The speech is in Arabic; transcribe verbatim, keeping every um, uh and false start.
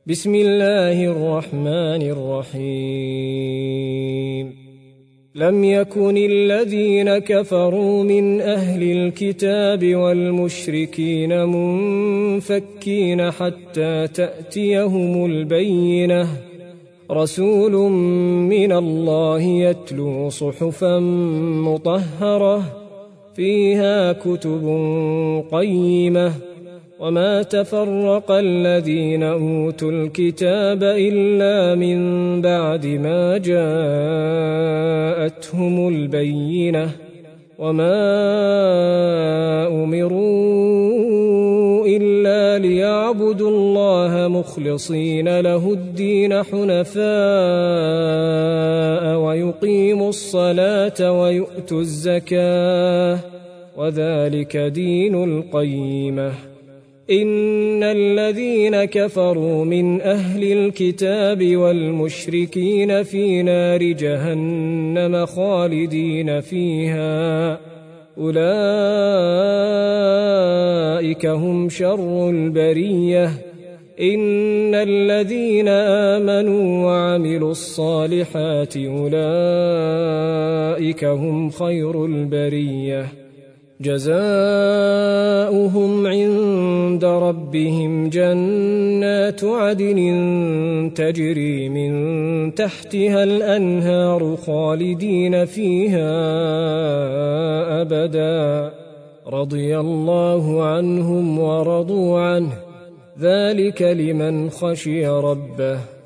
بسم الله الرحمن الرحيم لم يكن الذين كفروا من أهل الكتاب والمشركين منفكين حتى تأتيهم البينة رسول من الله يتلو صحفا مطهرة فيها كتب قيمة وما تفرق الذين أوتوا الكتاب إلا من بعد ما جاءتهم البينة وما أمروا إلا ليعبدوا الله مخلصين له الدين حنفاء ويقيموا الصلاة ويؤتوا الزكاة وذلك دين القيمة إن الذين كفروا من أهل الكتاب والمشركين في نار جهنم خالدين فيها أولئك هم شر البرية إن الذين آمنوا وعملوا الصالحات أولئك هم خير البرية جزاؤهم عند ربهم جنات عدن تجري من تحتها الأنهار خالدين فيها أبدا رضي الله عنهم ورضوا عنه ذلك لمن خشي ربه